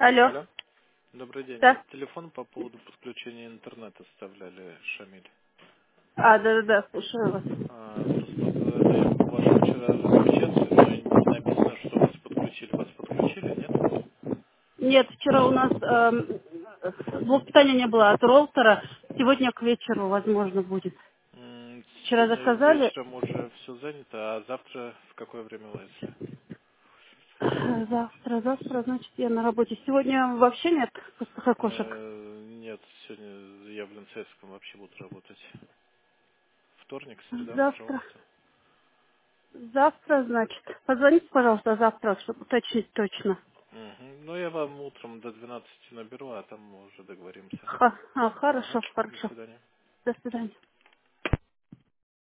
Алло. Алло. Добрый день. Да. Телефон по поводу подключения интернета составляли, Шамиль. Да, слушаю вас. Просто даем вашу вчера размечаться, но не написано, что вас подключили. Вас подключили, нет? Нет, вчера у нас блок питания не было от роутера. Сегодня к вечеру, возможно, будет. Вчера Сегодня заказали. вечером уже все занято, а завтра в какое время вы, если? Завтра, значит, я на работе. Сегодня вообще нет пустых окошек. Нет, сегодня я в Ленцейском вообще буду работать. Вторник, среда, Завтра. пожалуйста. Завтра, значит. Позвоните, пожалуйста, завтра, чтобы уточнить точно. Мгм. Ну, я вам утром до 12 наберу, а там мы уже договоримся. Хорошо, До хорошо. свидания. До свидания.